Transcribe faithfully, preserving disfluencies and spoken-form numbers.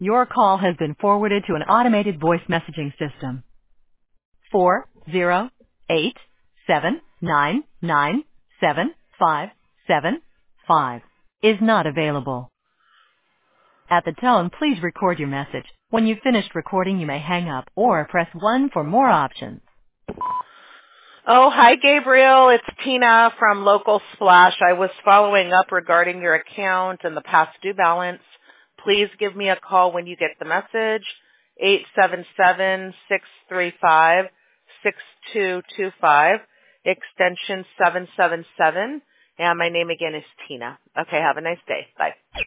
Your call has been forwarded to an automated voice messaging system. Four zero eight seven nine nine seven five seven five is not available. At the tone, please record your message. When you've finished recording, you may hang up or press one for more options. Oh, hi, Gabriel. It's Tina from Local Splash. I was following up regarding your account and the past due balance. Please give me a call when you get the message, eight seven seven, six three five, six two two five, extension seven seven seven, and my name again is Tina. Okay, have a nice day. Bye.